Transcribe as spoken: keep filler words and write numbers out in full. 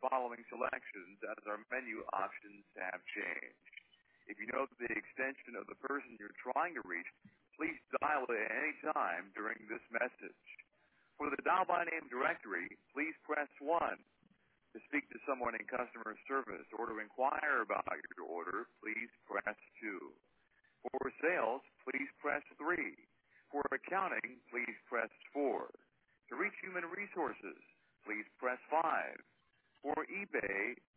following selections as our menu options have changed. If you know the extension of the person you're trying to reach, please dial it at any time during this message. For the dial by name directory, please press one. To speak to someone in customer service or to inquire about your order, please press two. For sales, please press three. For accounting, please press four. To reach human resources, please press five. For eBay,